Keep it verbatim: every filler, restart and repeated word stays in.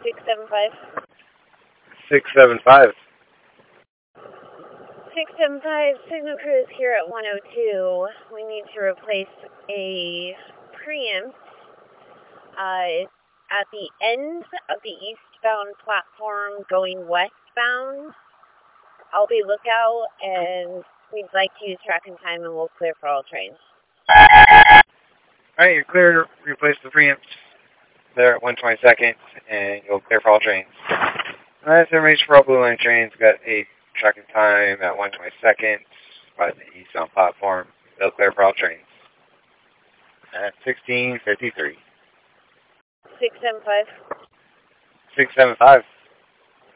six seven five. six seven five. six seven five, Signal Cruise here at one oh two. We need to replace a preamp uh, at the end of the eastbound platform going westbound. I'll be lookout, and we'd like to use track and time, and we'll clear for all trains. Alright, you're clear to replace the preamps there at one twenty-second, and you'll clear for all trains. That's information for all Blue Line trains. Got a track and time at one twenty-second by the eastbound platform. They'll clear for all trains at sixteen fifty-three. six seven five. six seven five.